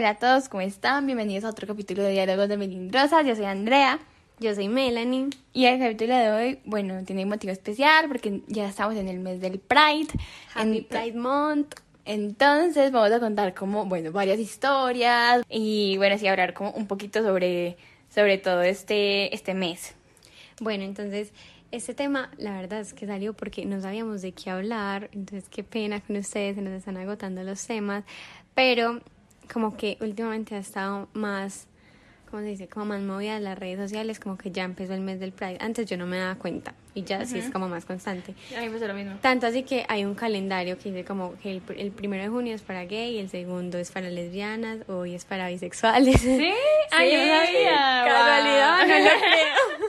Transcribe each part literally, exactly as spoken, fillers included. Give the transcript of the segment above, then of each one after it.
Hola a todos, ¿cómo están? Bienvenidos a otro capítulo de Diálogos de Melindrosas. Yo soy Andrea. Yo soy Melanie. Y el capítulo de hoy, bueno, tiene un motivo especial porque ya estamos en el mes del Pride. Happy Ent- Pride Month. Entonces vamos a contar como, bueno, varias historias y bueno, sí, hablar como un poquito sobre, sobre todo este, este mes. Bueno, entonces, este tema, la verdad es que salió porque no sabíamos de qué hablar, entonces qué pena con ustedes, se nos están agotando los temas, pero como que últimamente ha estado más, ¿cómo se dice? Como más movida en las redes sociales, como que ya empezó el mes del Pride. Antes yo no me daba cuenta y ya sí es como más constante. A mí me pasó lo mismo. Tanto así que hay un calendario que dice como que el, el primero de junio es para gay, el segundo es para lesbianas, hoy es para bisexuales. ¿Sí? Ay, yo no sabía. Casualidad, Wow. no lo creo.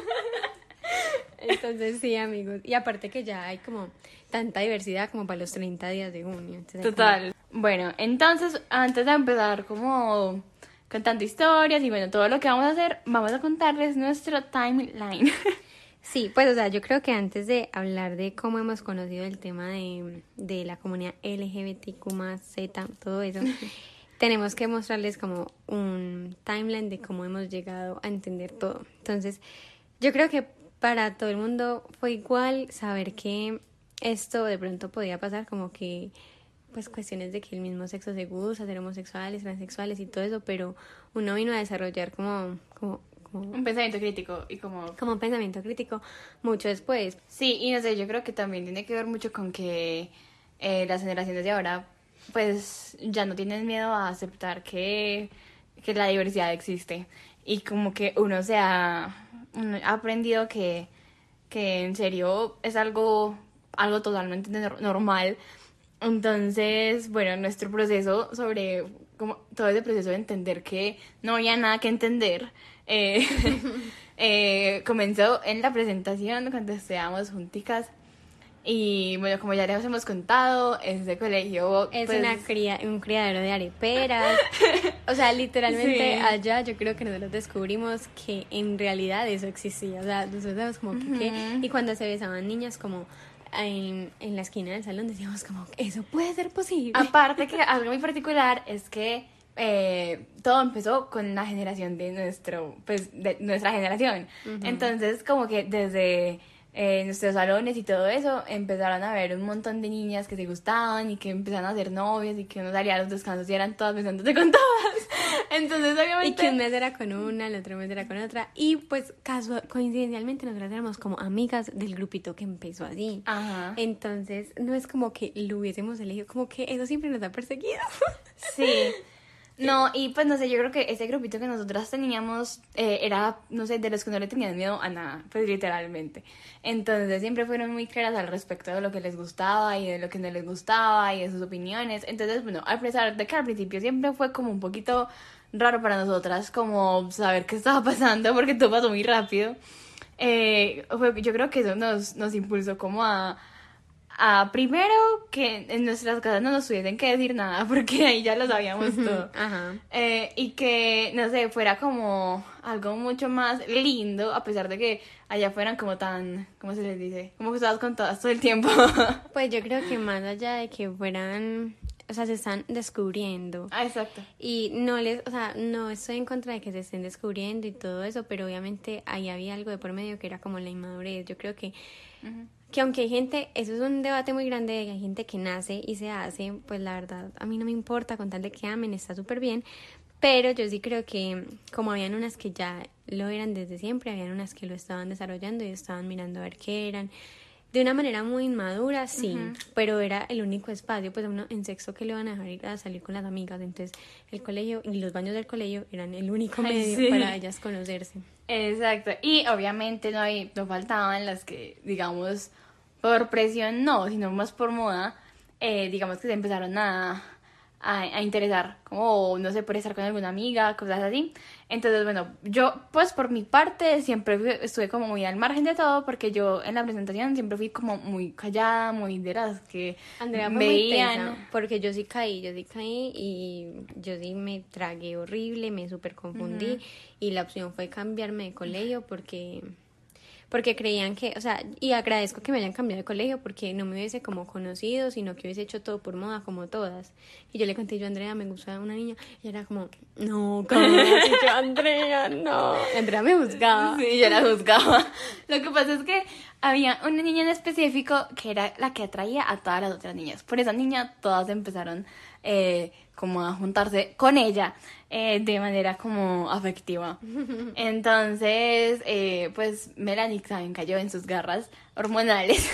Entonces sí, amigos. Y aparte que ya hay como tanta diversidad como para los treinta días de junio. Entonces, Total. Bueno, entonces, antes de empezar como contando historias y bueno, todo lo que vamos a hacer, vamos a contarles nuestro timeline. Sí, pues o sea, yo creo que antes de hablar de cómo hemos conocido el tema de, de la comunidad L G B T Q más, Z, todo eso, tenemos que mostrarles como un timeline de cómo hemos llegado a entender todo. Entonces, yo creo que para todo el mundo fue igual saber que esto de pronto podía pasar, como que pues cuestiones de que el mismo sexo se gusta, ser homosexuales, transexuales y todo eso, pero uno vino a desarrollar como, como, como, Un pensamiento crítico y como... como un pensamiento crítico mucho después. Sí, y no sé, yo creo que también tiene que ver mucho con que eh, las generaciones de ahora pues ya no tienen miedo a aceptar que, que la diversidad existe y como que uno se ha, uno ha aprendido que, que en serio es algo, algo totalmente nor- normal. Entonces, bueno, nuestro proceso sobre como todo ese proceso de entender que no había nada que entender eh, eh, comenzó en la presentación cuando estábamos junticas y bueno, como ya les hemos contado, ese colegio Es pues, una cría, un criadero de areperas. O sea, literalmente Sí. allá yo creo que nosotros descubrimos que en realidad eso existía. O sea, nosotros sabemos como que, que- y cuando se besaban niñas como en, en la esquina del salón decíamos como, eso puede ser posible. Aparte que algo muy particular es que eh, todo empezó con la generación de nuestro, pues, de nuestra generación. Ujú. Entonces, como que desde eh, nuestros salones y todo eso, empezaron a ver un montón de niñas que se gustaban y que empezaron a ser novias y que uno salía a los descansos y eran todas besándose con todas. Entonces, obviamente... Y que un mes era con una, el otro mes era con otra. Y pues casual, coincidencialmente nosotras éramos como amigas del grupito que empezó así. Ajá. Entonces no es como que lo hubiésemos elegido, como que eso siempre nos ha perseguido. Sí. No, y pues no sé, yo creo que ese grupito que nosotras teníamos eh, era, no sé, de los que no le tenían miedo a nada, pues literalmente. Entonces siempre fueron muy claras al respecto de lo que les gustaba y de lo que no les gustaba y de sus opiniones. Entonces, bueno, a pesar de que al principio siempre fue como un poquito raro para nosotras, como saber qué estaba pasando, porque todo pasó muy rápido, eh, fue- yo creo que eso nos, nos impulsó como a... Ah, primero que en nuestras casas no nos tuviesen que decir nada porque ahí ya lo sabíamos todo. Ajá. Eh, y que, no sé, fuera como algo mucho más lindo, a pesar de que allá fueran como tan, ¿cómo se les dice? Como que estabas con todas todo el tiempo. Pues yo creo que más allá de que fueran, o sea, se están descubriendo. Ah, exacto. Y no les, o sea, no estoy en contra de que se estén descubriendo y todo eso, pero obviamente ahí había algo de por medio que era como la inmadurez. Yo creo que, Ujú. que aunque hay gente, eso es un debate muy grande, de que hay gente que nace y se hace, pues la verdad, a mí no me importa, con tal de que amen, está súper bien. Pero yo sí creo que como habían unas que ya lo eran desde siempre, habían unas que lo estaban desarrollando y estaban mirando a ver qué eran. De una manera muy inmadura, sí, Ujú. pero era el único espacio, pues a uno en sexto que le van a dejar ir a salir con las amigas, entonces el colegio y los baños del colegio eran el único Ay, medio sí. para ellas conocerse. Exacto. Y obviamente no hay, no faltaban las que, digamos, por presión no, sino más por moda, eh, digamos que se empezaron a, a, a interesar, como, no sé, por estar con alguna amiga, cosas así. Entonces, bueno, yo, pues por mi parte, siempre fui- estuve como muy al margen de todo, porque yo en la presentación siempre fui como muy callada, muy de las que Andrea fue muy tesa, porque yo sí caí, yo sí caí y yo sí me tragué horrible, me súper confundí y la opción fue cambiarme de colegio porque... porque creían que, o sea, y agradezco que me hayan cambiado de colegio porque no me hubiese como conocido, sino que hubiese hecho todo por moda como todas. Y yo le conté, yo, Andrea, me gusta una niña, y era como, no, ¿cómo? Y yo, Andrea, no. Andrea me juzgaba. Sí, yo la juzgaba. Lo que pasa es que había una niña en específico que era la que atraía a todas las otras niñas. Por esa niña todas empezaron eh, como a juntarse con ella eh, de manera como afectiva. Entonces, eh, pues Melanie también cayó en sus garras hormonales.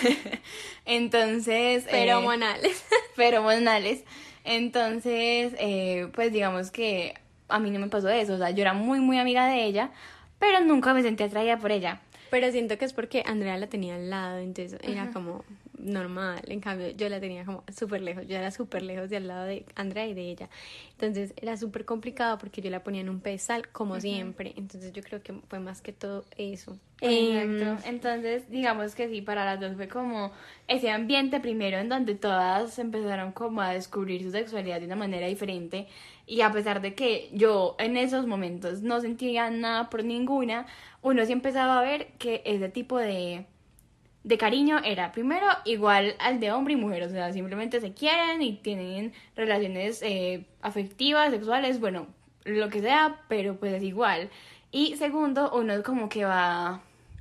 Entonces... Pero eh, hormonales. feromonales. Entonces, eh, pues digamos que a mí no me pasó eso. O sea, yo era muy, muy amiga de ella, pero nunca me sentí atraída por ella. Pero siento que es porque Andrea la tenía al lado, entonces era como normal. En cambio, yo la tenía como súper lejos. Yo era súper lejos de al lado de Andrea y de ella. Entonces era súper complicado porque yo la ponía en un pedestal, como uh-huh. siempre. Entonces yo creo que fue más que todo eso. Exacto. Eh, Entonces, digamos que sí, para las dos fue como ese ambiente primero en donde todas empezaron como a descubrir su sexualidad de una manera diferente. Y a pesar de que yo en esos momentos no sentía nada por ninguna, uno sí empezaba a ver que ese tipo de, de cariño era primero igual al de hombre y mujer. O sea, simplemente se quieren y tienen relaciones eh, afectivas, sexuales, bueno, lo que sea, pero pues es igual. Y segundo, uno como que va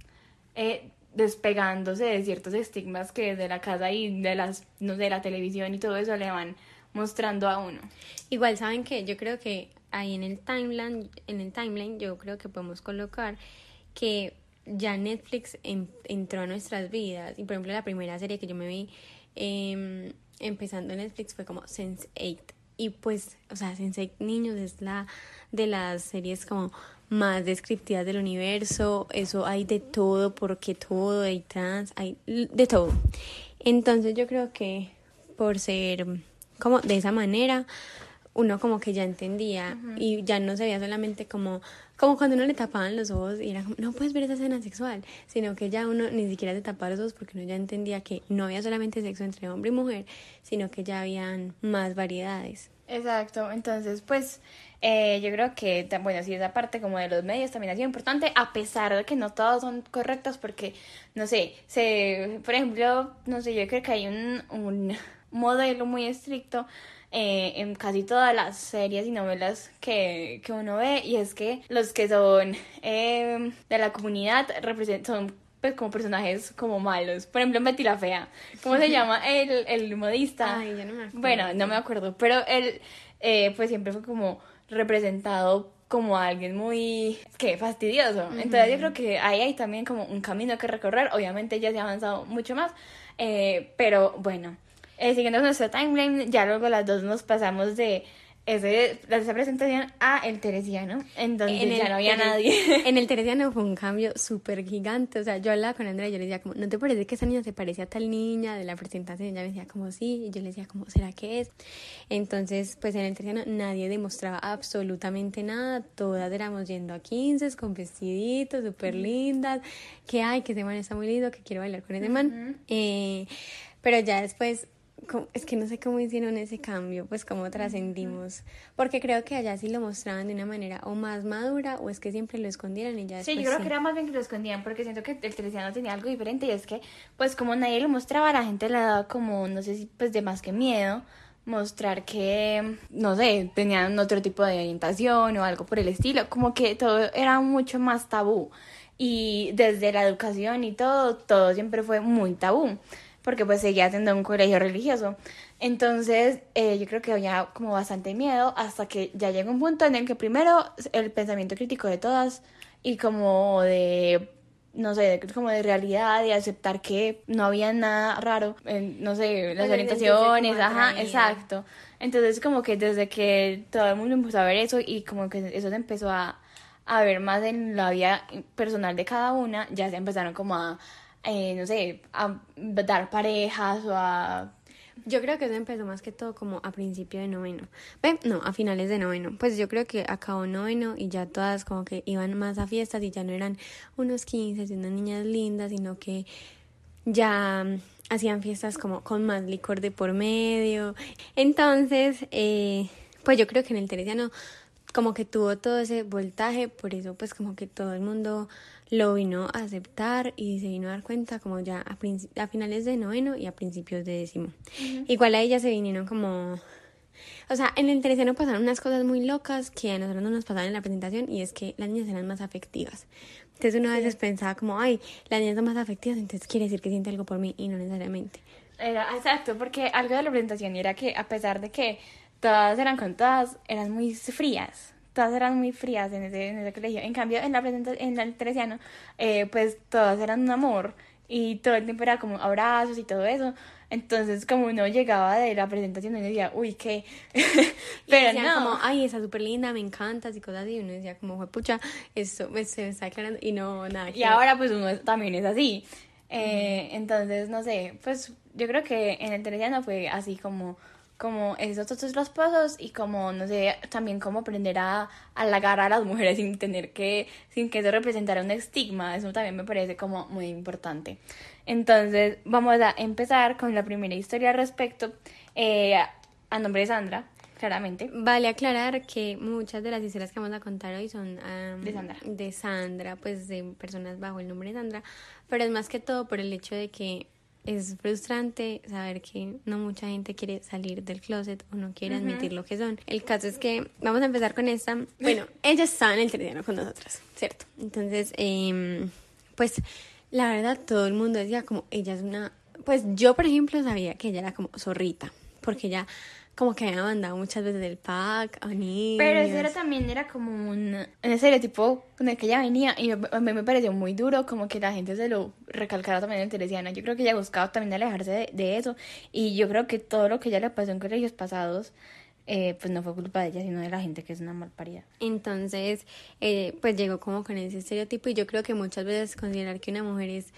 eh, despegándose de ciertos estigmas que de la casa y de las, no sé, la televisión y todo eso le van mostrando a uno. Igual saben que yo creo que ahí en el timeline, en el timeline yo creo que podemos colocar que ya Netflix en, entró a nuestras vidas. Y por ejemplo la primera serie que yo me vi eh, empezando en Netflix fue como sense eight. Y pues, o sea, sense eight, niños, es la de las series como más descriptivas del universo. Eso hay de todo, porque todo, hay trans, hay de todo. Entonces yo creo que por ser como de esa manera, uno como que ya entendía uh-huh. y ya no se veía solamente como, como cuando uno le tapaban los ojos y era como, no puedes ver esa escena sexual, sino que ya uno ni siquiera se tapaba los ojos porque uno ya entendía que no había solamente sexo entre hombre y mujer, sino que ya habían más variedades. Exacto, entonces pues eh, yo creo que, bueno, sí, esa parte como de los medios también ha sido importante, a pesar de que no todos son correctos porque, no sé, se, por ejemplo, no sé, yo creo que hay un... un modelo muy estricto eh, en casi todas las series y novelas que, que uno ve, y es que los que son eh, de la comunidad representan, son pues como personajes como malos. Por ejemplo, en Betty la Fea, ¿cómo se llama el, el modista? Ay, yo no me acuerdo. Bueno, no me acuerdo, pero él eh, pues siempre fue como representado como alguien muy, ¿qué? Fastidioso. Uh-huh. Entonces yo creo que ahí hay también como un camino que recorrer. Obviamente ya se ha avanzado mucho más, eh, pero bueno. Eh, siguiendo nuestro timeline, ya luego las dos nos pasamos de, ese, de esa presentación a el Teresiano, en donde en ya no había tere- nadie. En el Teresiano fue un cambio súper gigante. O sea, yo hablaba con Andrea y yo le decía como, ¿no te parece que esa niña se parece a tal niña de la presentación? Y ella me decía como, sí. Y yo le decía como, ¿será que es? Entonces, pues en el Teresiano nadie demostraba absolutamente nada. Todas éramos yendo a quince con vestiditos súper lindas. Que ay, que ese man está muy lindo, que quiero bailar con ese man. Uh-huh. Eh, pero ya después... es que no sé cómo hicieron ese cambio, pues cómo trascendimos, porque creo que allá sí lo mostraban de una manera o más madura, o es que siempre lo escondieron y ya después sí, yo creo sí. que era más bien que lo escondían, porque siento que el Teresiano tenía algo diferente, y es que pues como nadie lo mostraba, la gente le daba como, no sé si pues de más que miedo mostrar que, no sé, tenían otro tipo de orientación o algo por el estilo, como que todo era mucho más tabú, y desde la educación y todo, todo siempre fue muy tabú, porque pues seguía siendo un colegio religioso. Entonces eh, yo creo que había como bastante miedo, hasta que ya llegó un punto en el que primero el pensamiento crítico de todas y como de, no sé, de, como de realidad, de aceptar que no había nada raro en, no sé, las pues orientaciones, ajá, exacto. Entonces como que desde que todo el mundo empezó a ver eso y como que eso se empezó a, a ver más en la vida personal de cada una, ya se empezaron como a Eh, no sé, a dar parejas o a... Yo creo que eso empezó más que todo como a principio de noveno. ¿Ven? No, a finales de noveno. Pues yo creo que acabó noveno y ya todas como que iban más a fiestas y ya no eran unos quince y unas niñas lindas, sino que ya hacían fiestas como con más licor de por medio. Entonces, eh, pues yo creo que en el Teresiano como que tuvo todo ese voltaje, por eso pues como que todo el mundo lo vino a aceptar y se vino a dar cuenta como ya a, princi- a finales de noveno y a principios de décimo. Uh-huh. Igual a ella se vinieron como... O sea, en el tercero pasaron unas cosas muy locas que a nosotros no nos pasaban en la presentación, y es que las niñas eran más afectivas. Entonces uno a veces sí. pensaba como, ay, las niñas son más afectivas, entonces quiere decir que siente algo por mí, y no necesariamente. Era, exacto, porque algo de la presentación era que a pesar de que todas eran contadas, eran muy frías. Todas eran muy frías en ese, en ese colegio. En cambio, en la presenta- en el teresiano, eh, pues todas eran un amor. Y todo el tiempo era como abrazos y todo eso. Entonces, como uno llegaba de la presentación, uno decía, uy, ¿qué? Pero y no. Como, ay, está súper linda, me encantas y cosas así. Y uno decía como, pucha, esto me, se me está aclarando. Y no, nada. Y que... ahora, pues, uno también es así. Eh, mm. Entonces, no sé, pues, yo creo que en el teresiano fue así como... como esos otros los pasos y como, no sé, también como aprender a halagar a las mujeres sin tener que, sin que eso representara un estigma, eso también me parece como muy importante. Entonces, vamos a empezar con la primera historia al respecto, eh, a nombre de Sandra, claramente. Vale aclarar que muchas de las historias que vamos a contar hoy son um, de Sandra, de Sandra, pues de personas bajo el nombre de Sandra, pero es más que todo por el hecho de que es frustrante saber que no mucha gente quiere salir del closet o no quiere uh-huh. admitir lo que son. El caso es que vamos a empezar con esta. Bueno, ella estaba en el teresiano con nosotras, ¿cierto? Entonces, eh, pues, la verdad, todo el mundo decía como, ella es una... Pues yo, por ejemplo, sabía que ella era como zorrita, porque ella... como que había mandado muchas veces el pack a niños. Pero eso era, también era como un, un estereotipo con el que ella venía, y a mí me pareció muy duro como que la gente se lo recalcara también en el teresiano. Yo creo que ella buscaba también alejarse de, de eso, y yo creo que todo lo que ella le pasó en colegios pasados, eh, pues no fue culpa de ella, sino de la gente que es una malparida. Entonces, eh, pues llegó como con ese estereotipo, y yo creo que muchas veces considerar que una mujer es...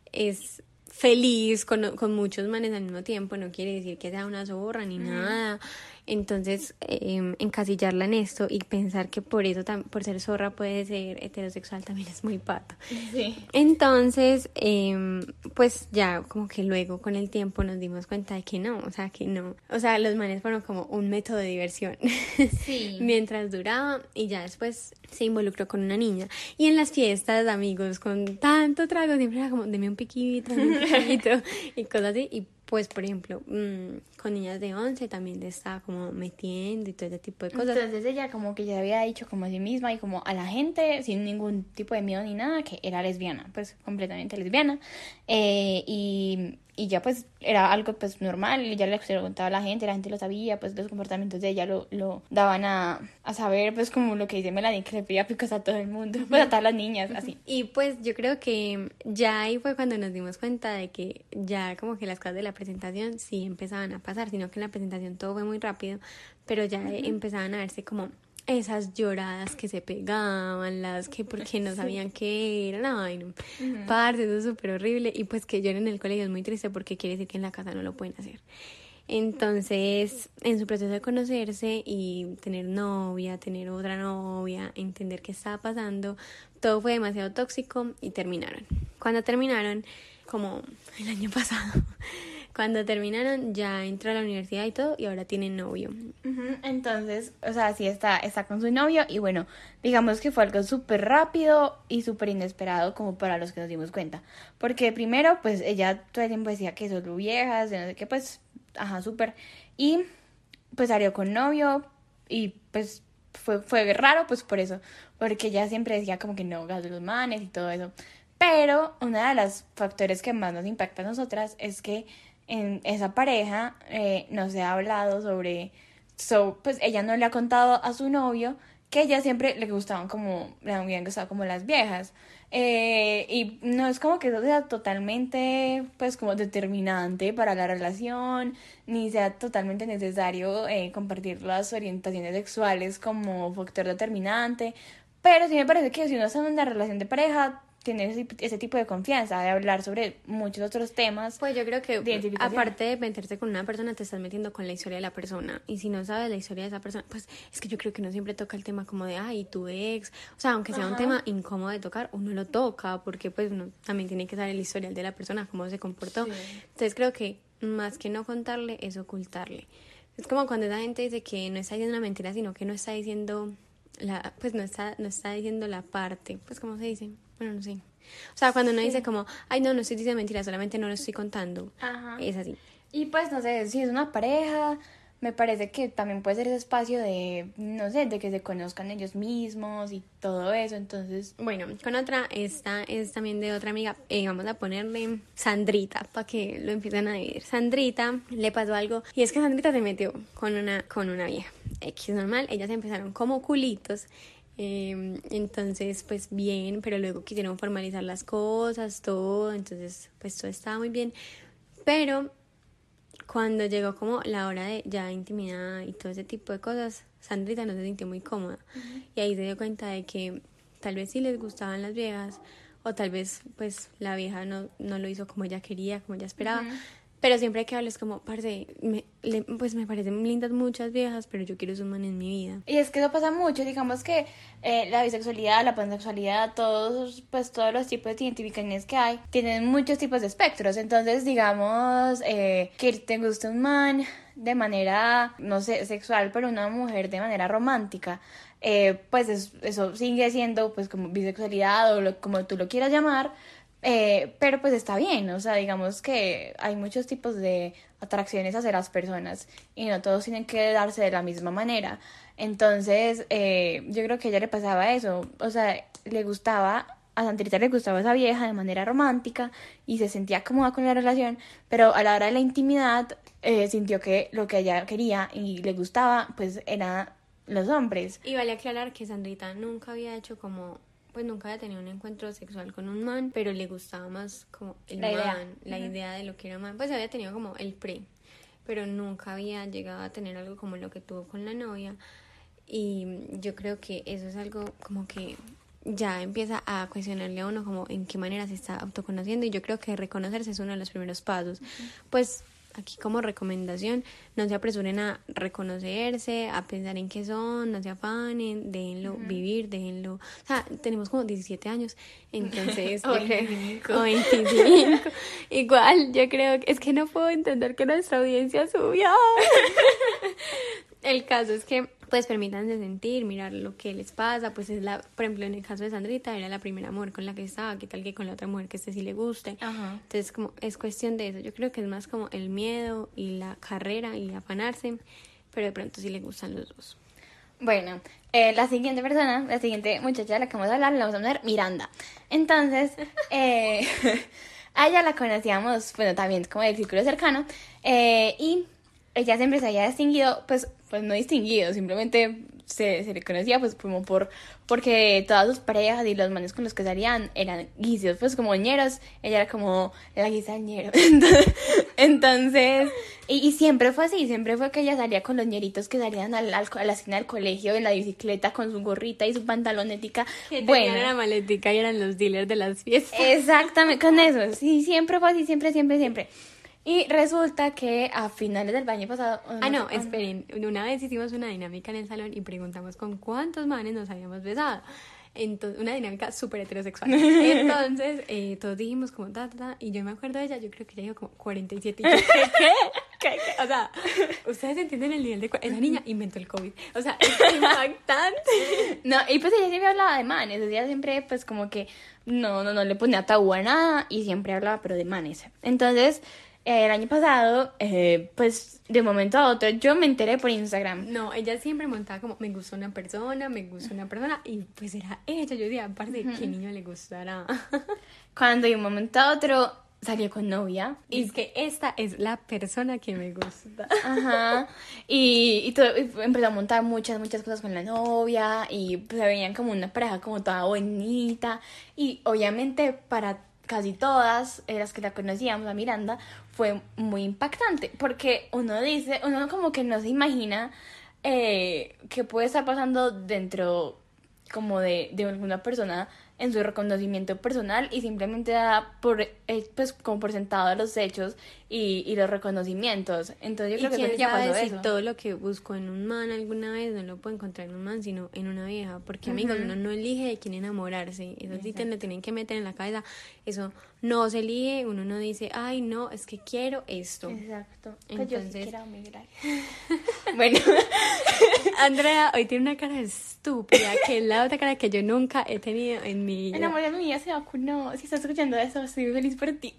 es feliz con, con muchos manes al mismo tiempo no quiere decir que sea una zorra ni mm. nada. Entonces eh, encasillarla en esto y pensar que por eso tam- por ser zorra puede ser heterosexual también es muy pato. Sí. Entonces eh, pues ya como que luego con el tiempo nos dimos cuenta de que no, o sea que no, o sea los manes fueron como un método de diversión. Sí. Mientras duraba, y ya después se involucró con una niña, y en las fiestas de amigos con tanto trago siempre era como deme un piquito, deme un piquito y cosas así. Y pues por ejemplo mmm, con niñas de once también le estaba como metiendo y todo ese tipo de cosas. Entonces ella como que ya había dicho como a sí misma y como a la gente sin ningún tipo de miedo ni nada que era lesbiana, pues completamente lesbiana, eh, y, y ya pues era algo pues normal, y ya le se lo contaba a la gente, la gente lo sabía, pues los comportamientos de ella lo, lo daban a, a saber, pues como lo que dice Melanie, que le pedía picos a todo el mundo, pues a todas las niñas, así. Y pues yo creo que ya ahí fue cuando nos dimos cuenta de que ya como que las cosas de la presentación sí empezaban a pasar, sino que en la presentación todo fue muy rápido, pero ya uh-huh. empezaban a verse como esas lloradas que se pegaban, las que porque no sabían sí. qué eran, ay no, uh-huh. parce, eso es súper horrible, y pues que lloren en el colegio es muy triste porque quiere decir que en la casa no lo pueden hacer. Entonces, en su proceso de conocerse y tener novia, tener otra novia, entender qué estaba pasando, todo fue demasiado tóxico y terminaron. Cuando terminaron, como el año pasado, cuando terminaron ya entró a la universidad y todo, y ahora tienen novio. Uh-huh. Entonces, o sea, sí está, está con su novio, y bueno, digamos que fue algo súper rápido y súper inesperado como para los que nos dimos cuenta. Porque primero, pues ella todo el tiempo decía que son viejas, de no sé qué, pues... Ajá, súper. Y pues salió con novio, y pues fue, fue raro pues por eso, porque ella siempre decía como que no, gas de los manes y todo eso. Pero uno de los factores que más nos impacta a nosotras es que en esa pareja eh, no se ha hablado sobre, so, pues ella no le ha contado a su novio que ella siempre le gustaban como, le habían gustado como las viejas. Eh, y no es como que eso sea totalmente, pues, como determinante para la relación, ni sea totalmente necesario eh, compartir las orientaciones sexuales como factor determinante, pero sí me parece que si uno está en una relación de pareja, tener ese, ese tipo de confianza, de hablar sobre muchos otros temas. Pues yo creo que aparte de meterse con una persona, te estás metiendo con la historia de la persona, y si no sabes la historia de esa persona, pues es que yo creo que no siempre toca el tema como de, ay, tu ex, o sea, aunque sea Ajá. un tema incómodo de tocar, uno lo toca, porque pues uno también tiene que saber el historial de la persona, cómo se comportó. Sí. Entonces creo que más que no contarle, es ocultarle. Es como cuando esa gente dice que no está diciendo una mentira, sino que no está diciendo la, pues no está, no está diciendo la parte, pues ¿cómo se dice? Bueno, no sé. O sea, cuando uno Sí. dice como, ay, no, no estoy diciendo mentiras, solamente no lo estoy contando. Ajá. Es así. Y pues no sé, si es una pareja, me parece que también puede ser ese espacio de, no sé, de que se conozcan ellos mismos y todo eso, entonces... Bueno, con otra, esta es también de otra amiga, eh, vamos a ponerle Sandrita, para que lo empiecen a ver. Sandrita le pasó algo, y es que Sandrita se metió con una, con una vieja, X normal, ellas empezaron como culitos, eh, entonces pues bien, pero luego quisieron formalizar las cosas, todo, entonces pues todo estaba muy bien, pero cuando llegó como la hora de ya intimidad y todo ese tipo de cosas, Sandrita no se sintió muy cómoda. Uh-huh. Y ahí se dio cuenta de que tal vez sí les gustaban las viejas, o tal vez pues la vieja no, no lo hizo como ella quería, como ella esperaba. Uh-huh. Pero siempre que hables como, parce, me, le, pues me parecen lindas muchas viejas, pero yo quiero un man en mi vida. Y es que eso pasa mucho, digamos que eh, la bisexualidad, la pansexualidad, todos, pues todos los tipos de identificaciones que hay, tienen muchos tipos de espectros. Entonces, digamos, eh, que te gusta un man de manera, no sé, sexual, pero una mujer de manera romántica, eh, pues es, eso sigue siendo pues como bisexualidad o lo, como tú lo quieras llamar. Eh, pero pues está bien, o sea, digamos que hay muchos tipos de atracciones hacia las personas y no todos tienen que darse de la misma manera. Entonces, eh, yo creo que a ella le pasaba eso, o sea, le gustaba, a Sandrita le gustaba esa vieja de manera romántica y se sentía cómoda con la relación, pero a la hora de la intimidad eh, sintió que lo que ella quería y le gustaba, pues eran los hombres. Y vale aclarar que Sandrita nunca había hecho como... pues nunca había tenido un encuentro sexual con un man, pero le gustaba más como el la man, idea. la uh-huh. idea de lo que era man, pues había tenido como el pre, pero nunca había llegado a tener algo como lo que tuvo con la novia, y yo creo que eso es algo como que ya empieza a cuestionarle a uno como en qué manera se está autoconociendo, y yo creo que reconocerse es uno de los primeros pasos. Uh-huh. Pues aquí como recomendación, no se apresuren a reconocerse, a pensar en qué son, no se afanen, déjenlo uh-huh. vivir, déjenlo... O sea, tenemos como diecisiete años, entonces... o veinticinco. O veinticinco. Igual, yo creo que... Es que no puedo entender que nuestra audiencia subió. El caso es que, pues, permítanse sentir, mirar lo que les pasa, pues es la... Por ejemplo, en el caso de Sandrita, era la primera mujer con la que estaba, qué tal que con la otra mujer que este sí le guste. Ajá. Entonces, como, es cuestión de eso. Yo creo que es más como el miedo y la carrera y afanarse, pero de pronto sí le gustan los dos. Bueno, eh, la siguiente persona, la siguiente muchacha de la que vamos a hablar, la vamos a poner Miranda. Entonces, eh, a ella la conocíamos, bueno, también como del círculo cercano, eh, y ella siempre se había distinguido, pues, pues no distinguido, simplemente se, se le conocía pues como por, porque todas sus parejas y los manes con los que salían eran guisos, pues como ñeros, ella era como la guisa del ñero. Entonces, entonces y, y siempre fue así, siempre fue que ella salía con los ñeritos que salían al, al, a la esquina del colegio en la bicicleta con su gorrita y su pantalonética. Que bueno, tenían la maletica y eran los dealers de las fiestas. Exactamente, con eso, sí, siempre fue así, siempre, siempre, siempre. Y resulta que a finales del año pasado... Oh, ah, no, esperen. Una vez hicimos una dinámica en el salón y preguntamos con cuántos manes nos habíamos besado. Entonces, una dinámica súper heterosexual. Entonces, eh, todos dijimos como ta, ta, ta. Y yo me acuerdo de ella, yo creo que ella dijo como cuarenta y siete. Y yo, ¿qué? ¿Qué? ¿Qué? ¿Qué? O sea, ustedes entienden el nivel de... Esa niña inventó el COVID. O sea, es impactante. No, y pues ella siempre hablaba de manes. Ella siempre, pues, como que no, no, no le ponía tabú a nada. Y siempre hablaba, pero de manes. Entonces... El año pasado, eh, pues de un momento a otro, yo me enteré por Instagram. No, ella siempre montaba como, me gustó una persona, me gustó una persona, y pues era ella. Yo decía, aparte, uh-huh. ¿qué niño le gustará? Cuando de un momento a otro salió con novia. Y es que esta es la persona que me gusta. Ajá. Y, y, todo, y empezó a montar muchas, muchas cosas con la novia, y pues se veían como una pareja como toda bonita. Y obviamente para casi todas eh, las que la conocíamos, a Miranda, fue muy impactante, porque uno dice, uno como que no se imagina eh, qué puede estar pasando dentro como de, de alguna persona en su reconocimiento personal, y simplemente da por eh, pues como por sentado los hechos y, y los reconocimientos. Entonces yo creo que ya pasó si eso. Todo lo que buscó en un man alguna vez no lo puede encontrar en un man, sino en una vieja, porque uh-huh. amigos, uno no elige de quién enamorarse. Eso sí te lo tienen que meter en la cabeza. Eso no se elige, uno no dice, ay, no, es que quiero esto. Exacto. Entonces, yo sí quiero migrar. Bueno. Andrea hoy tiene una cara estúpida, que es la otra cara que yo nunca he tenido en mi vida. El amor de mi vida se vacunó. Si estás escuchando eso, estoy feliz por ti.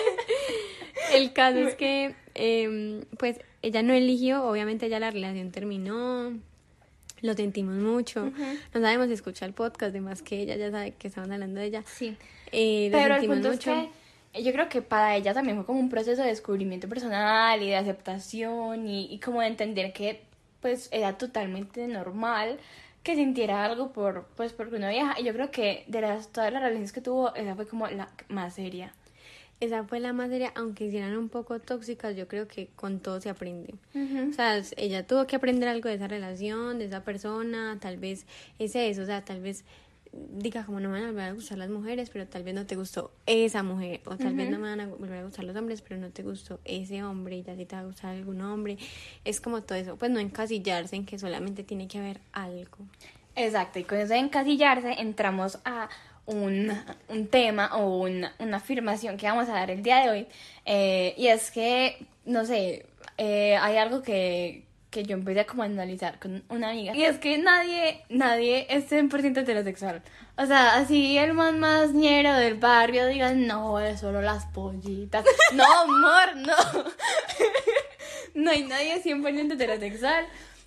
El caso es que, eh, pues, ella no eligió, obviamente ya la relación terminó, lo sentimos mucho, uh-huh. No sabemos si escucha el podcast, además que ella ya sabe que estamos hablando de ella. Sí, eh, lo pero el sentimos punto mucho. es que yo creo que para ella también fue como un proceso de descubrimiento personal y de aceptación y, y como de entender que, pues, era totalmente normal que sintiera algo por, pues, por una vieja. Y yo creo que de las todas las relaciones que tuvo, esa fue como la más seria. Esa fue la más seria, aunque hicieran un poco tóxicas, yo creo que con todo se aprende. Uh-huh. O sea, ella tuvo que aprender algo de esa relación, de esa persona, tal vez es eso, o sea, tal vez diga como no me van a volver a gustar las mujeres, pero tal vez no te gustó esa mujer, o tal uh-huh. vez no me van a volver a gustar los hombres, pero no te gustó ese hombre, y ya sí te va a gustar algún hombre. Es como todo eso, pues no encasillarse en que solamente tiene que haber algo. Exacto, y con eso de encasillarse entramos a un, un tema o una, una afirmación que vamos a dar el día de hoy, eh, y es que, no sé, eh, hay algo que, que yo empecé a como a analizar con una amiga, y es que nadie, nadie es cien por ciento heterosexual. O sea, así el man más ñero del barrio diga, no, es solo las pollitas. No, amor, no. No hay nadie cien por ciento heterosexual,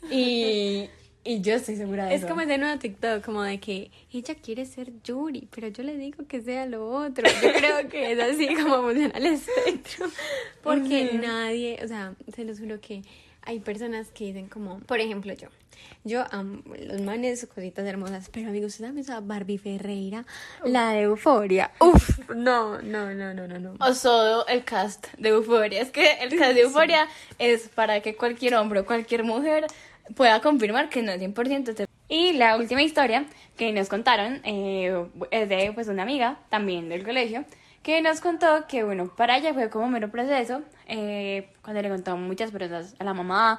y... Y yo estoy segura de es eso. Es como ese nuevo TikTok, como de que ella quiere ser Yuri, pero yo le digo que sea lo otro. Yo creo que es así como funciona el espectro. Porque uh-huh. nadie, o sea, se los juro que hay personas que dicen como, por ejemplo yo. Yo amo um, los manes, cositas hermosas, pero amigos, ¿ustedes saben esa Barbie Ferreira? Uh. La de Euphoria. Uf, no, no, no, no, no, no. O solo el cast de Euphoria. Es que el cast de Euphoria sí. es para que cualquier hombre o cualquier mujer pueda confirmar que no es cien por ciento. Y la última historia que nos contaron eh, es de pues una amiga también del colegio, que nos contó que bueno, para ella fue como un mero proceso, eh, cuando le contó muchas personas, a la mamá,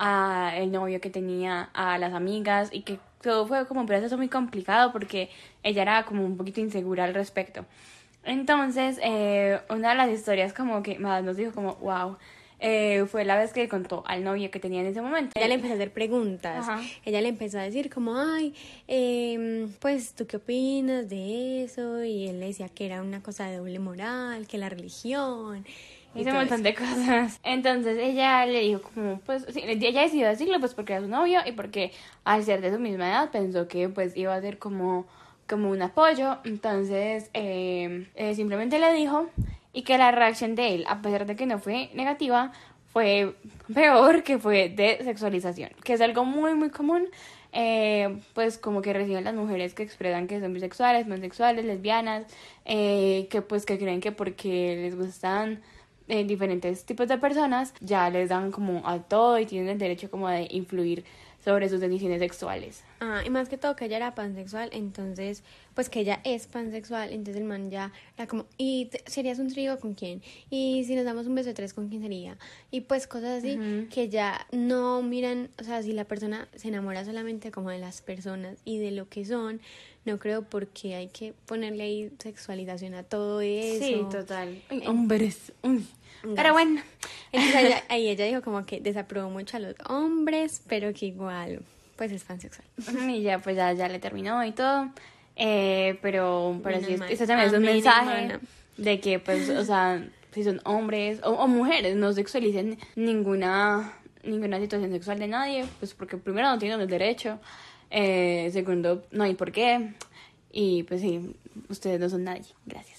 a el novio que tenía, a las amigas, y que todo fue como un proceso muy complicado porque ella era como un poquito insegura al respecto. Entonces, eh, una de las historias como que más nos dijo como, wow, Eh, fue la vez que le contó al novio que tenía en ese momento. Ella le empezó a hacer preguntas. Ajá. Ella le empezó a decir como, ay, eh, pues, ¿tú qué opinas de eso? Y él le decía que era una cosa de doble moral, que la religión... Y un montón de cosas. Entonces ella le dijo como, pues, sí, ella decidió decirlo pues porque era su novio y porque al ser de su misma edad pensó que pues iba a ser como, como un apoyo. Entonces eh, eh, simplemente le dijo... Y que la reacción de él, a pesar de que no fue negativa, fue peor, que fue de sexualización, que es algo muy, muy común, eh, pues como que reciben las mujeres que expresan que son bisexuales, pansexuales, lesbianas, eh, que pues que creen que porque les gustan eh, diferentes tipos de personas, ya les dan como a todo y tienen el derecho como de influir sobre sus decisiones sexuales. Ah, y más que todo que ella era pansexual, entonces, pues que ella es pansexual, entonces el man ya era como, ¿y te, serías un trío con quién? Y si nos damos un beso de tres, ¿con quién sería? Y pues cosas así, uh-huh. que ya no miran, o sea, si la persona se enamora solamente como de las personas y de lo que son, no creo porque hay que ponerle ahí sexualización a todo eso. Sí, total. Ay, hombres, uy. Pero bueno, entonces ella, ahí ella dijo como que desaprobó mucho a los hombres, pero que igual, pues es pansexual. Y ya, pues ya, ya le terminó y todo. Eh, pero pero sí, mal. eso también es un Amén, mensaje hermana. De que, pues, o sea, si son hombres o, o mujeres, no sexualicen ninguna, ninguna situación sexual de nadie, pues porque primero no tienen el derecho, eh, segundo, no hay por qué, y pues sí, ustedes no son nadie. Gracias.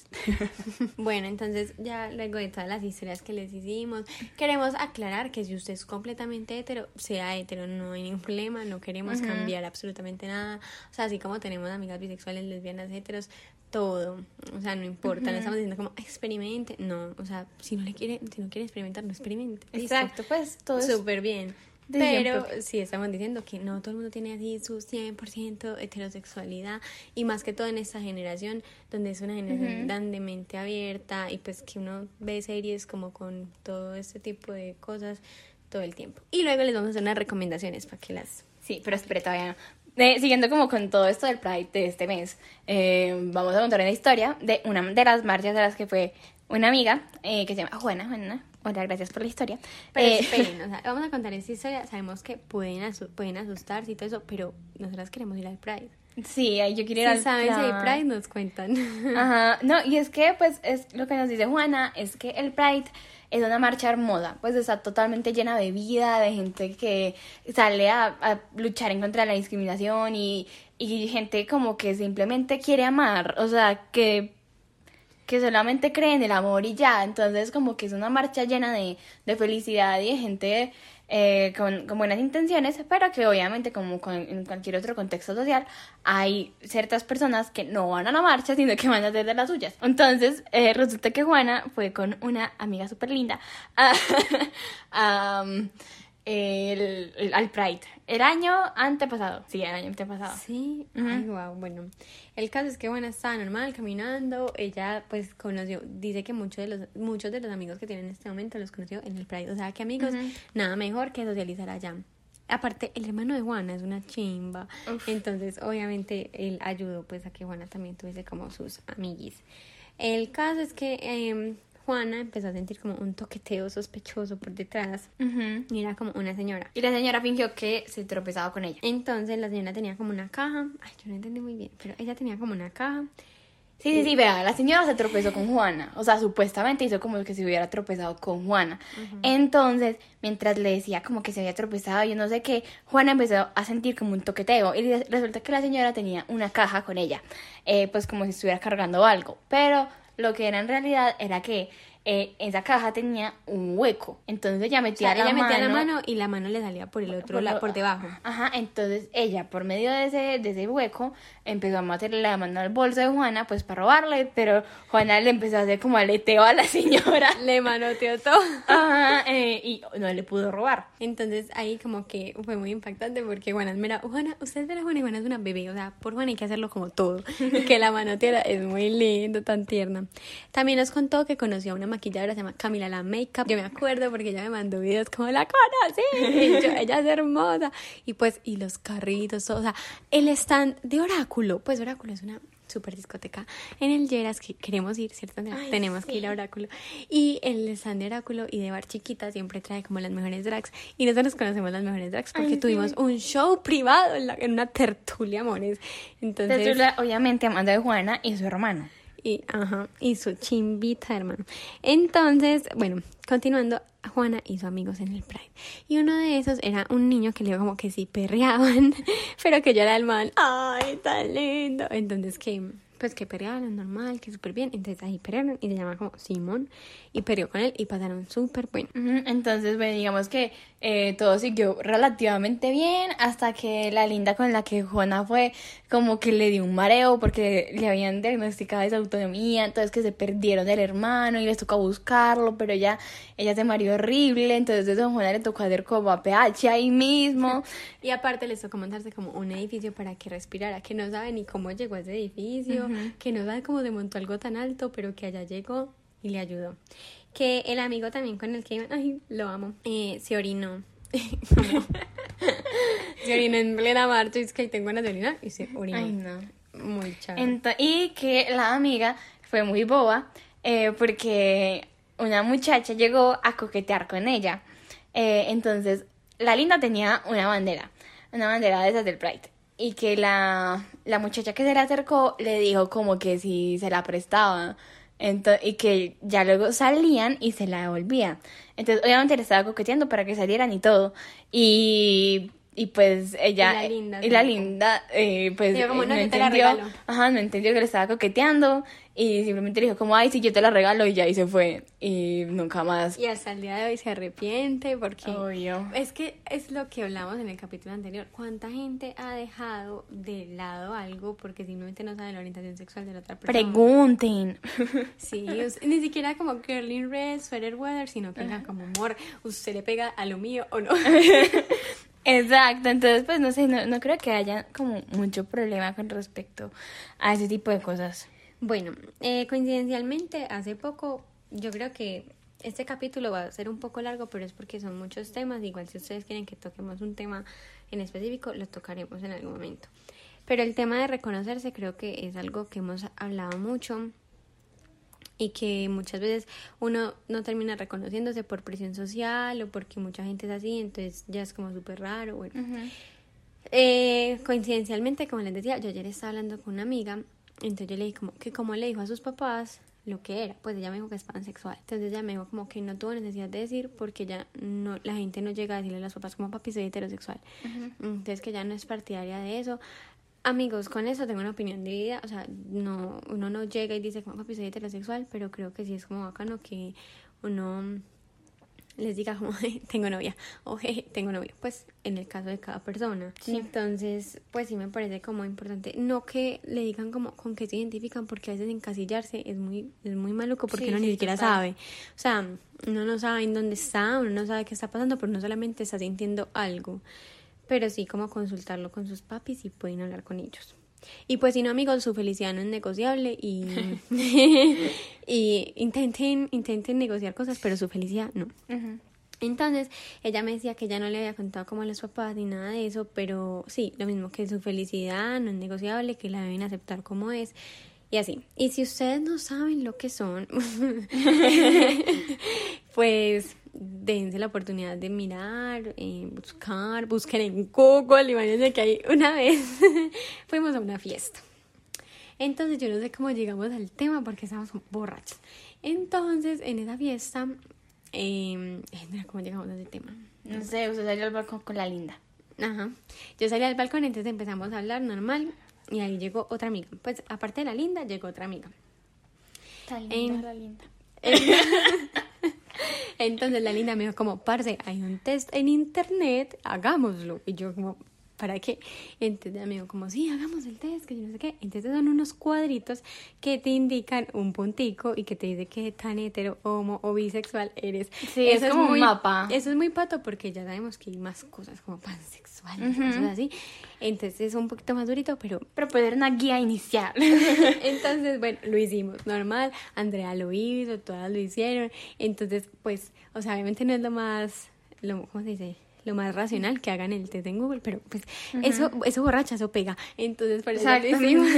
Bueno, entonces ya luego de todas las historias que les hicimos, queremos aclarar que si usted es completamente hetero, sea hetero, no hay ningún problema, no queremos uh-huh. cambiar absolutamente nada, o sea, así como tenemos amigas bisexuales, lesbianas, heteros, todo, o sea, no importa, uh-huh. no estamos diciendo como experimente, no, o sea, si no le quiere, si no quiere experimentar, no experimente. Exacto, pues todo es súper bien. Pero sí estamos diciendo que no todo el mundo tiene así su cien por ciento heterosexualidad, y más que todo en esta generación donde es una generación uh-huh. tan de mente abierta, y pues que uno ve series como con todo este tipo de cosas todo el tiempo. Y luego les vamos a hacer unas recomendaciones para que las... Sí, pero espere, todavía no. Eh, siguiendo como con todo esto del Pride de este mes, eh, vamos a contar una historia de una de las marchas de las que fue una amiga eh, que se llama Juana. Juana, hola, gracias por la historia. Pero Eh, esperen, o sea, vamos a contar esta historia. Sabemos que pueden, asu- pueden asustarse y todo eso, pero nosotras queremos ir al Pride. sí, ahí yo quiero ir Si al saben si hay Pride. Pride, nos cuentan. Ajá, no, y es que, pues, es lo que nos dice Juana, es que el Pride es una marcha hermosa, pues está totalmente llena de vida, de gente que sale a, a luchar en contra de la discriminación y, y gente como que simplemente quiere amar, o sea, que, que solamente cree en el amor y ya, entonces como que es una marcha llena de, de felicidad y de gente eh, con, con buenas intenciones, pero que obviamente como con- en cualquier otro contexto social hay ciertas personas que no van a la marcha, sino que van a hacer de las suyas. Entonces eh, resulta que Juana fue con una amiga súper linda a, a, um, el- el- al Pride, el año antepasado, sí, el año antepasado. Sí, Ujú. ay, wow, bueno. El caso es que Juana estaba normal caminando, ella pues conoció, dice que muchos de los muchos de los amigos que tiene en este momento los conoció en el Pride, o sea, que amigos, Ujú. nada mejor que socializar allá. Aparte, el hermano de Juana es una chimba, Uf. entonces obviamente él ayudó pues a que Juana también tuviese como sus amiguis. El caso es que em, Juana empezó a sentir como un toqueteo sospechoso por detrás Ujú. y era como una señora. Y la señora fingió que se tropezaba con ella. Entonces la señora tenía como una caja, ay, yo no entendí muy bien, pero ella tenía como una caja. Sí, sí, sí, vea, la señora se tropezó con Juana, o sea, supuestamente hizo como que se hubiera tropezado con Juana. Entonces, mientras le decía como que se había tropezado, yo no sé qué, Juana empezó a sentir como un toqueteo y re- resulta que la señora tenía una caja con ella, eh, pues como si estuviera cargando algo, pero lo que era en realidad era que eh, esa caja tenía un hueco, entonces ella O metía, sea, la, ella metía la mano, mano y la mano le salía por el otro, por la- lo- por debajo. Ajá, entonces ella, por medio de ese, de ese hueco, empezó a meterle la mano al bolso de Juana, pues para robarle, pero Juana le empezó a hacer como aleteo a la señora. Le manoteó todo. Ajá, eh, y no le pudo robar. Entonces ahí como que fue muy impactante porque Juana, mira, Juana, ustedes ven a Juana y Juana es una bebé, o sea, por Juana hay que hacerlo como todo. Y que la manoteara es muy lindo, tan tierna. También nos contó que conoció a una maquilladora, se llama Camila la Makeup. Yo me acuerdo porque ella me mandó videos como la conocí, y yo, ella es hermosa. Y pues, y los carritos, todo, o sea, el stand de Oráculo, pues Oráculo es una super discoteca en el Lleras que queremos ir, ¿cierto, Andrea? Ay, Tenemos sí. que ir a Oráculo. Y el stand de Oráculo y de Bar Chiquita siempre trae como las mejores drags. Y nosotros conocemos las mejores drags porque Ay, sí. tuvimos un show privado en, la- en una tertulia, amores. Entonces, Entonces, la- obviamente, Amanda de Juana y su hermano. y, ajá, y su chimbita, hermano. Entonces, bueno, continuando, Juana hizo amigos en el Pride. Y uno de esos era un niño que le iba como que sí perreaban, pero que yo era el man, ay, tan lindo. Entonces que, pues que perreaban, normal, que súper bien. Entonces ahí perrearon y se llama como Simón y perreó con él y pasaron súper bueno. Ujú, entonces, bueno, digamos que eh, todo siguió relativamente bien hasta que la linda con la que Juana fue como que le dio un mareo porque le habían diagnosticado desautonomía, entonces que se perdieron del hermano y les tocó buscarlo, pero ella, ella se mareó horrible, entonces a Juana le tocó hacer como A P H ahí mismo. Y aparte les tocó montarse como un edificio para que respirara, que no sabe ni cómo llegó a ese edificio, que no sabe cómo se montó algo tan alto, pero que allá llegó y le ayudó. Que el amigo también con el que iban, ay, lo amo, eh, se orinó. Como- se orinó en plena marcha y es que ahí tengo una de orinar y se orinó. Ay, no. Muy chévere. Ento- y que la amiga fue muy boba eh, porque una muchacha llegó a coquetear con ella. Eh, entonces, la linda tenía una bandera, una bandera de esas del Pride. Y que la, la muchacha que se le acercó le dijo como que si se la prestaba. Ento- y que ya luego salían y se la devolvían. Entonces, obviamente le estaba coqueteando para que salieran y todo. Y, y pues ella. Y la linda y la se linda, eh, pues. Dijo como, eh, "No, no yo te la entendió. regalo". Ajá, no entendió que le estaba coqueteando. Y simplemente le dijo como, ay, sí, yo te la regalo. Y ya, y se fue. Y nunca más. Y hasta el día de hoy se arrepiente porque Obvio. es que es lo que hablamos en el capítulo anterior. ¿Cuánta gente ha dejado de lado algo porque simplemente no sabe la orientación sexual de la otra persona? Pregunten. Sí, o sea, ni siquiera como girl in red, sweater weather, sino que era como amor, ¿usted le pega a lo mío o no? Exacto, entonces pues no sé, no, no creo que haya como mucho problema con respecto a ese tipo de cosas. Bueno, eh, coincidencialmente, hace poco, yo creo que este capítulo va a ser un poco largo, pero es porque son muchos temas. Igual si ustedes quieren que toquemos un tema en específico, lo tocaremos en algún momento. Pero el tema de reconocerse creo que es algo que hemos hablado mucho y que muchas veces uno no termina reconociéndose por presión social o porque mucha gente es así, entonces ya es como súper raro. Bueno, uh-huh. eh, coincidencialmente, como les decía, yo ayer estaba hablando con una amiga, entonces yo le dije como que como le dijo a sus papás lo que era, pues ella me dijo que es pansexual, entonces ella me dijo como que no tuvo necesidad de decir porque ya no, la gente no llega a decirle a los papás como papi soy heterosexual, uh-huh. entonces que ya no es partidaria de eso. Amigos, con eso tengo una opinión dividida, o sea, no, uno no llega y dice como papi soy heterosexual, pero creo que sí es como bacano que uno les diga como tengo novia o jeje, tengo novio, pues en el caso de cada persona. Sí. Entonces, pues sí me parece como importante, no que le digan como con qué se identifican, porque a veces encasillarse es muy, es muy maluco porque sí, uno sí, ni siquiera total. sabe, o sea, uno no sabe en dónde está, uno no sabe qué está pasando, pero uno solamente está sintiendo algo. Pero sí, como consultarlo con sus papis y pueden hablar con ellos. Y pues si no, amigos, su felicidad no es negociable y, y intenten, intenten negociar cosas, pero su felicidad no. Uh-huh. Entonces, ella me decía que ella no le había contado como a los papás ni nada de eso, pero sí, lo mismo que su felicidad no es negociable, que la deben aceptar como es. Y así. Y si ustedes no saben lo que son, pues dense la oportunidad de mirar, eh, buscar, busquen en Google. Imagínense que hay una vez fuimos a una fiesta. Entonces yo no sé cómo llegamos al tema porque estábamos borrachos. Entonces en esa fiesta, eh, ¿cómo llegamos a ese tema? No sé, usted salió al balcón con la linda. Ajá. Yo salí al balcón, entonces empezamos a hablar normal. Y ahí llegó otra amiga. Pues aparte de la linda, llegó otra amiga. Tan linda en, la linda. En, entonces la linda me dijo como, parce, hay un test en internet, hagámoslo. Y yo como, ¿para qué? Entonces me dijo como, sí, hagamos el test, que yo no sé qué. Entonces son unos cuadritos que te indican un puntico y que te dice qué tan hetero, homo o bisexual eres. Sí, eso es como muy, un mapa. Eso es muy pato porque ya sabemos que hay más cosas como pansexuales, uh-huh. cosas así. Entonces es un poquito más durito, pero... Pero puede ser una guía inicial. Entonces, bueno, lo hicimos normal. Andrea lo hizo, todas lo hicieron. Entonces, pues, o sea, obviamente no es lo más... Lo, ¿cómo se dice? Lo más racional que hagan el test en Google, pero pues uh-huh. eso eso borracha, eso pega. Entonces, por eso lo hicimos.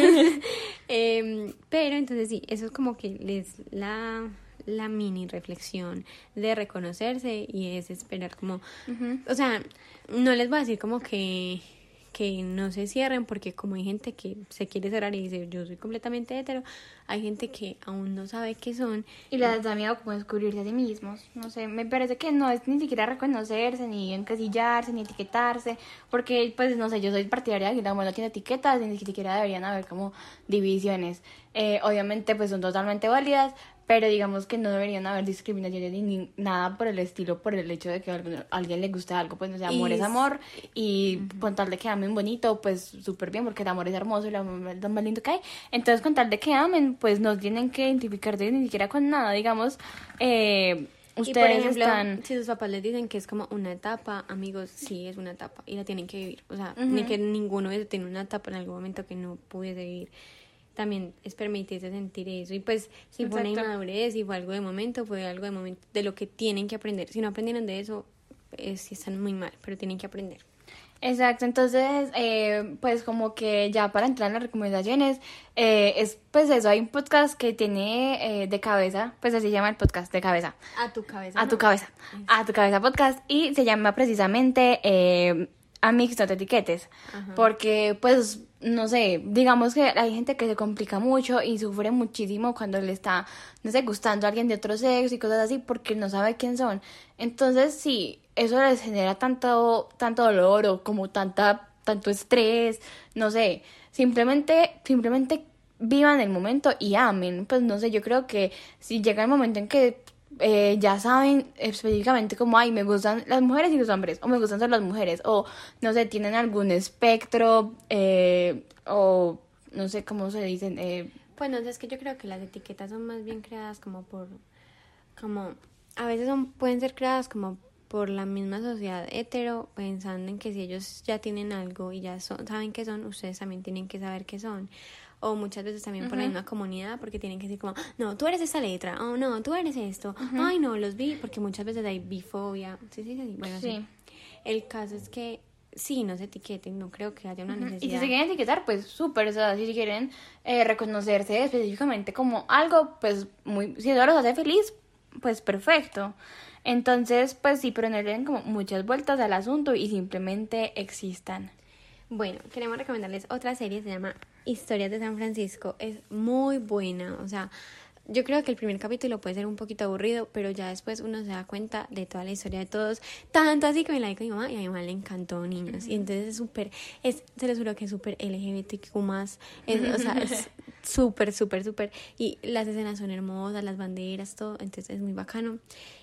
eh, pero entonces sí, eso es como que les la... la mini reflexión de reconocerse y es esperar como, uh-huh. o sea, no les voy a decir como que, que no se cierren porque como hay gente que se quiere cerrar y dice yo soy completamente hetero, hay gente que aún no sabe qué son. Y les da miedo como descubrirse a sí mismos, no sé, me parece que no es ni siquiera reconocerse, ni encasillarse, ni etiquetarse, porque pues no sé, yo soy partidaria de que la mujer no tiene etiquetas, ni siquiera deberían haber como divisiones, eh, obviamente pues son totalmente válidas, pero digamos que no deberían haber discriminaciones ni, ni nada por el estilo, por el hecho de que a alguien le guste algo, pues no sé, amor y es amor, y uh-huh. con tal de que amen bonito, pues súper bien, porque el amor es hermoso y el amor es lo más lindo que hay, entonces con tal de que amen, pues no tienen que identificarse ni siquiera con nada, digamos, eh, ustedes y por ejemplo, están... si sus papás les dicen que es como una etapa, amigos, sí es una etapa, y la tienen que vivir, o sea, uh-huh. ni que ninguno de tiene una etapa en algún momento que no pudiese vivir. También es permitirse sentir eso y pues si fue una inmadurez, si fue algo de momento, fue algo de momento de lo que tienen que aprender. Si no aprendieron de eso, eh, sí están muy mal, pero tienen que aprender. Exacto, entonces eh, pues como que ya para entrar en las recomendaciones, eh, es pues eso, hay un podcast que tiene eh, de cabeza, pues así se llama el podcast, de cabeza. A tu cabeza. A no. tu cabeza, es. a tu cabeza podcast y se llama precisamente... Eh, Amix, no te etiquetes, ajá. Porque pues no sé, digamos que hay gente que se complica mucho y sufre muchísimo cuando le está, no sé, gustando a alguien de otro sexo y cosas así porque no sabe quién son. Entonces sí, eso les genera tanto, tanto dolor o como tanta, tanto estrés, no sé, simplemente, simplemente vivan el momento y amen. Pues no sé, yo creo que si llega el momento en que Eh, ya saben específicamente como, ay, me gustan las mujeres y los hombres, o me gustan solo las mujeres, o no sé, tienen algún espectro, eh, o no sé cómo se dicen. Eh. Pues no sé, es que yo creo que las etiquetas son más bien creadas como por, como, a veces son, pueden ser creadas como por la misma sociedad hetero, pensando en que si ellos ya tienen algo y ya son, saben qué son, ustedes también tienen que saber qué son. o muchas veces también uh-huh. por la misma comunidad, porque tienen que decir como, no, tú eres esta letra, oh no, tú eres esto, uh-huh. ay no, los vi, porque muchas veces hay bifobia, sí, sí, sí, bueno, sí. sí. El caso es que sí, no se etiqueten, no creo que haya una necesidad. Y si se quieren etiquetar, pues súper, o sea, si quieren eh, reconocerse específicamente como algo, pues muy, si eso los hace feliz, pues perfecto. Entonces, pues sí, pero no le den como muchas vueltas al asunto y simplemente existan. Bueno, queremos recomendarles otra serie, se llama Historias de San Francisco, es muy buena, o sea, yo creo que el primer capítulo puede ser un poquito aburrido, pero ya después uno se da cuenta de toda la historia de todos, tanto así que me la dijo mi mamá y a mi mamá le encantó, niños, y entonces es súper, es, se los juro que es súper L G B T Q más, es, o sea, es súper, súper, súper, y las escenas son hermosas, las banderas, todo, entonces es muy bacano,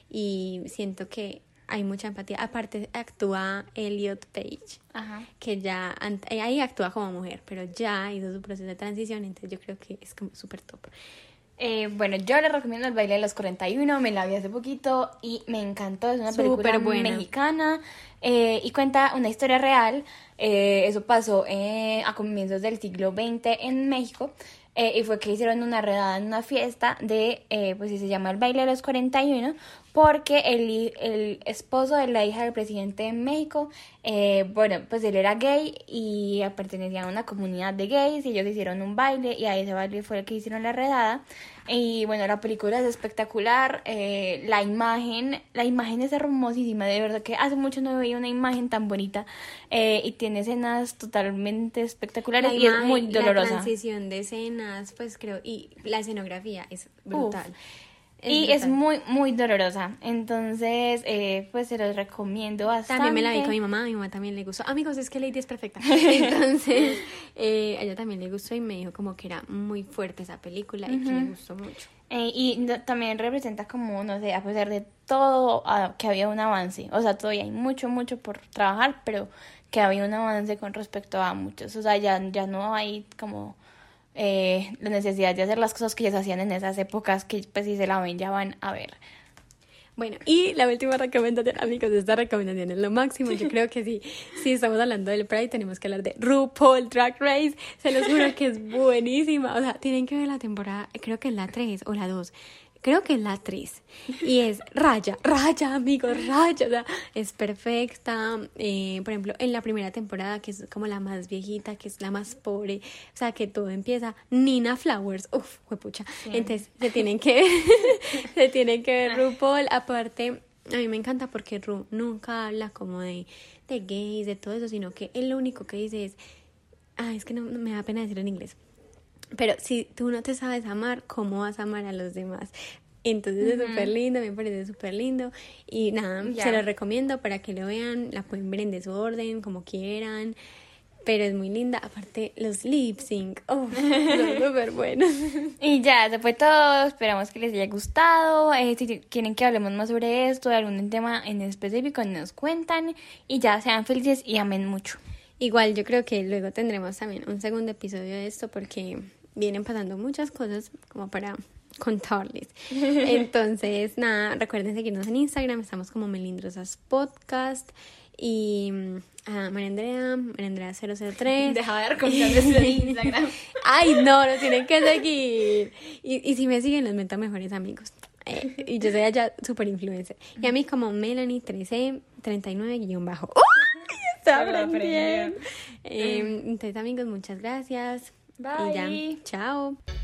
y siento que hay mucha empatía. Aparte actúa Elliot Page, ajá. que ya ahí actúa como mujer, pero ya hizo su proceso de transición, entonces yo creo que es como súper top. Eh, bueno, yo les recomiendo El baile de los cuarenta y uno, me la vi hace poquito y me encantó, es una película Súper buena. mexicana eh, y cuenta una historia real, eh, eso pasó eh, a comienzos del siglo veinte en México. Eh, y fue que hicieron una redada en una fiesta de, eh, pues se llama El baile de los cuarenta y uno, porque el, el esposo de la hija del presidente de México, eh, bueno, pues él era gay y pertenecía a una comunidad de gays y ellos hicieron un baile y a ese baile fue el que hicieron la redada. Y bueno, la película es espectacular, eh, la imagen, la imagen es hermosísima, de verdad que hace mucho no veía una imagen tan bonita eh, y tiene escenas totalmente espectaculares la y imagen, es muy dolorosa. La transición de escenas, pues creo, y la escenografía es brutal. Uf. Es y brutal. Es muy, muy dolorosa. Entonces, eh, pues se los recomiendo bastante. También me la vi con mi mamá, a mi mamá también le gustó. Amigos, es que Lady es perfecta. Entonces, eh, a ella también le gustó y me dijo como que era muy fuerte esa película y uh-huh. que le gustó mucho. Eh, y no, también representa como, no sé, a pesar de todo, uh, que había un avance. O sea, todavía hay mucho, mucho por trabajar, pero que había un avance con respecto a muchos. O sea, ya, ya no hay como... Eh, la necesidad de hacer las cosas que ya se hacían en esas épocas que pues si se la ven ya van a ver. Bueno, y la última recomendación, amigos, esta recomendación es lo máximo. Yo creo que sí, si estamos hablando del Pride, tenemos que hablar de RuPaul Drag Race. Se los juro que es buenísima. O sea, tienen que ver la temporada, creo que es la tres o la dos. Creo que es la tres. Y es Raya, Raya, amigos, Raya. O sea, es perfecta. Eh, por ejemplo, en la primera temporada, que es como la más viejita, que es la más pobre. O sea, que todo empieza. Nina Flowers. Uf, juepucha. Sí. Entonces, se tienen que ver, se tienen que ver RuPaul. Aparte, a mí me encanta porque Ru nunca habla como de, de gays, de todo eso, sino que él lo único que dice es... Ah, es que no, no me da pena decirlo en inglés. Pero si tú no te sabes amar, ¿cómo vas a amar a los demás? Entonces uh-huh. es súper lindo, me parece súper lindo. Y nada, yeah. se lo recomiendo para que lo vean. La pueden ver en desorden, como quieran. Pero es muy linda. Aparte, los lip sync. Oh, son súper buenos. Y ya, eso fue todo. Esperamos que les haya gustado. Eh, si quieren que hablemos más sobre esto, de algún tema en específico, nos cuentan. Y ya, sean felices y amen mucho. Igual yo creo que luego tendremos también un segundo episodio de esto porque vienen pasando muchas cosas como para contarles. Entonces, nada, recuerden seguirnos en Instagram, estamos como Melindrosas Podcast y a María Andrea, María Andrea cero cero tres. Deja de recomendarles en Instagram. Ay, no, nos tienen que seguir. Y, y si me siguen, los meto a mejores amigos. Eh, y yo soy allá super influencer. Y a mí como Melanie trece treinta y nueve guión bajo. ¡Oh! Está aprendiendo. Eh, entonces, amigos, muchas gracias. Bye. Y ya, chao.